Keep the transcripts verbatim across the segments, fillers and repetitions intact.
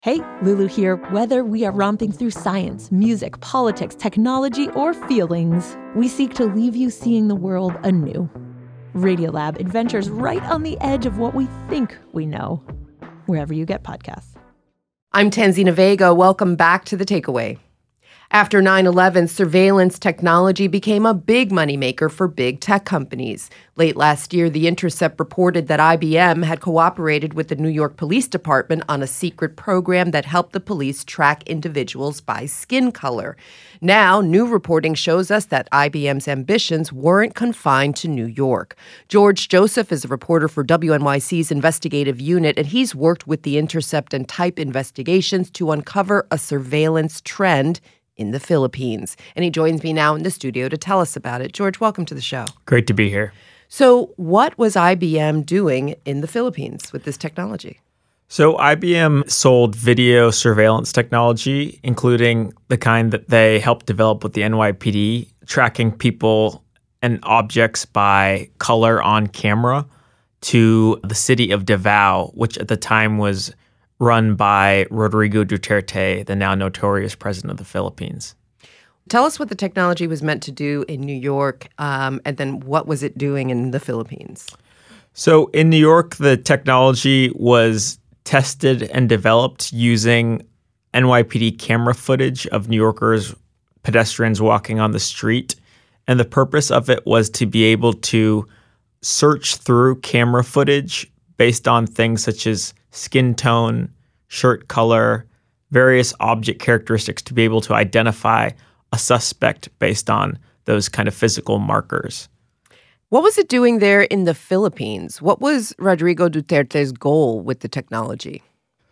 Hey, Lulu here. Whether we are romping through science, music, politics, technology, or feelings, we seek to leave you seeing the world anew. Radiolab adventures right on the edge of what we think we know, wherever you get podcasts. I'm Tanzina Vega. Welcome back to The Takeaway. After nine eleven, surveillance technology became a big moneymaker for big tech companies. Late last year, The Intercept reported that I B M had cooperated with the New York Police Department on a secret program that helped the police track individuals by skin color. Now, new reporting shows us that I B M's ambitions weren't confined to New York. George Joseph is a reporter for W N Y C's investigative unit, and he's worked with The Intercept and Type Investigations to uncover a surveillance trend in the Philippines. And he joins me now in the studio to tell us about it. George, welcome to the show. Great to be here. So what was I B M doing in the Philippines with this technology? So I B M sold video surveillance technology, including the kind that they helped develop with the N Y P D, tracking people and objects by color on camera, to the city of Davao, which at the time was run by Rodrigo Duterte, the now notorious president of the Philippines. Tell us what the technology was meant to do in New York, um, and then what was it doing in the Philippines? So in New York, the technology was tested and developed using N Y P D camera footage of New Yorkers, pedestrians walking on the street. And the purpose of it was to be able to search through camera footage based on things such as skin tone, shirt color, various object characteristics, to be able to identify a suspect based on those kind of physical markers. What was it doing there in the Philippines? What was Rodrigo Duterte's goal with the technology?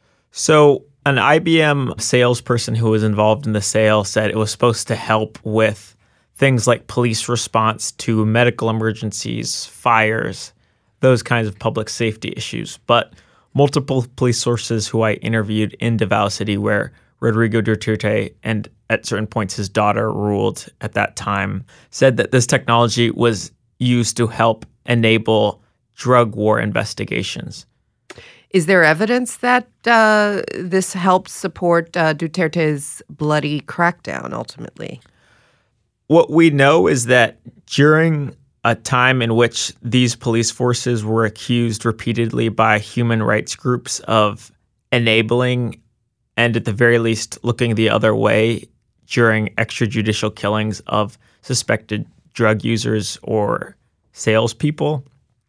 So an I B M salesperson who was involved in the sale said it was supposed to help with things like police response to medical emergencies, fires, those kinds of public safety issues. But multiple police sources who I interviewed in Davao City, where Rodrigo Duterte and at certain points his daughter ruled at that time, said that this technology was used to help enable drug war investigations. Is there evidence that uh, this helped support uh, Duterte's bloody crackdown ultimately? What we know is that during a time in which these police forces were accused repeatedly by human rights groups of enabling and at the very least looking the other way during extrajudicial killings of suspected drug users or salespeople,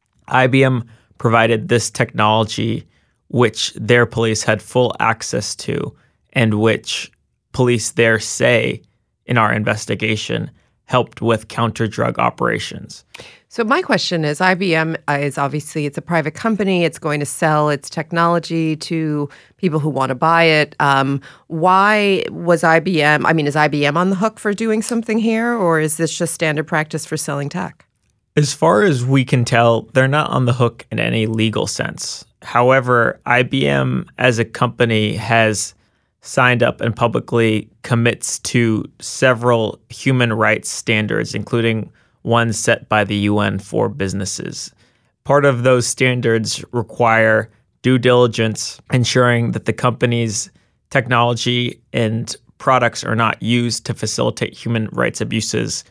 I B M provided this technology which their police had full access to and which police there say in our investigation helped with counter-drug operations. So my question is, I B M is obviously, it's a private company. It's going to sell its technology to people who want to buy it. Um, why was I B M, I mean, is I B M on the hook for doing something here, or is this just standard practice for selling tech? As far as we can tell, they're not on the hook in any legal sense. However, I B M as a company has signed up and publicly commits to several human rights standards, including one set by the U N for businesses. Part of those standards require due diligence, ensuring that the company's technology and products are not used to facilitate human rights abuses,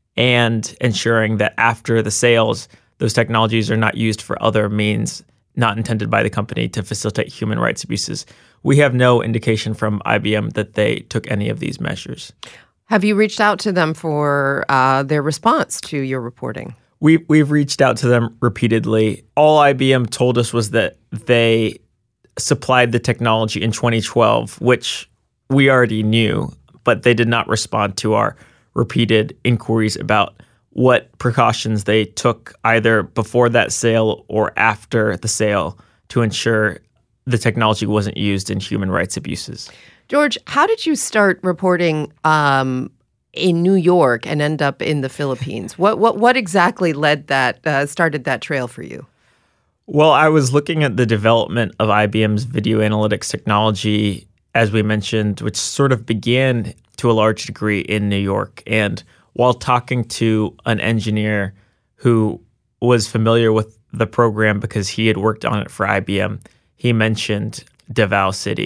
and ensuring that after the sales, those technologies are not used for other means not intended by the company to facilitate human rights abuses. We have no indication from I B M that they took any of these measures. Have you reached out to them for uh, their response to your reporting? We, we've reached out to them repeatedly. All I B M told us was that they supplied the technology in twenty twelve, which we already knew, but they did not respond to our repeated inquiries about what precautions they took either before that sale or after the sale to ensure the technology wasn't used in human rights abuses. George, how did you start reporting um, in New York and end up in the Philippines? What what what exactly led that, uh, started that trail for you? Well, I was looking at the development of I B M's video analytics technology, as we mentioned, which sort of began to a large degree in New York. And while talking to an engineer who was familiar with the program because he had worked on it for I B M, he mentioned Davao City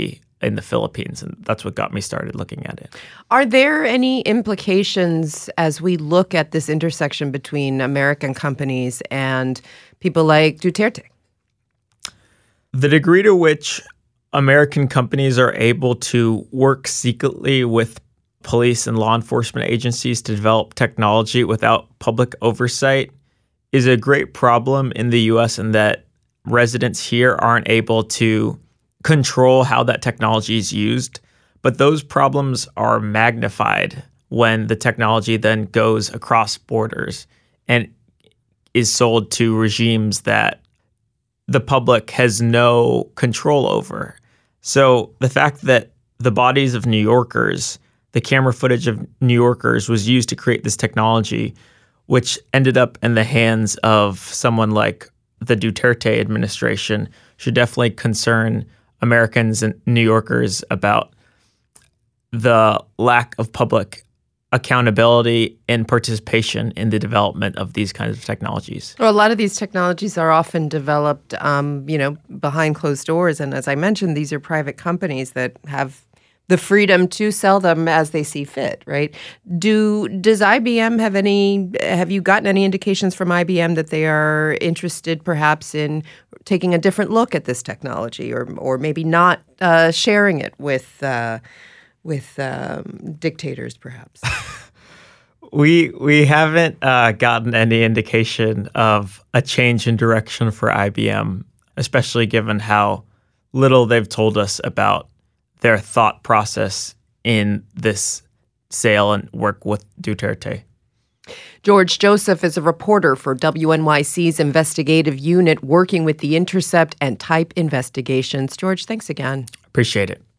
in the Philippines. And that's what got me started looking at it. Are there any implications as we look at this intersection between American companies and people like Duterte? The degree to which American companies are able to work secretly with police and law enforcement agencies to develop technology without public oversight is a great problem in the U S in that residents here aren't able to control how that technology is used. But those problems are magnified when the technology then goes across borders and is sold to regimes that the public has no control over. So the fact that the bodies of New Yorkers, the camera footage of New Yorkers was used to create this technology, which ended up in the hands of someone like the Duterte administration, should definitely concern Americans and New Yorkers about the lack of public accountability and participation in the development of these kinds of technologies. Well, a lot of these technologies are often developed, um, you know, behind closed doors. And as I mentioned, these are private companies that have the freedom to sell them as they see fit, right? Do does I B M have any? Have you gotten any indications from I B M that they are interested, perhaps, in taking a different look at this technology, or or maybe not uh, sharing it with uh, with um, dictators, perhaps? we we haven't uh, gotten any indication of a change in direction for I B M, especially given how little they've told us about their thought process in this sale and work with Duterte. George Joseph is a reporter for W N Y C's investigative unit working with The Intercept and Type Investigations. George, thanks again. Appreciate it.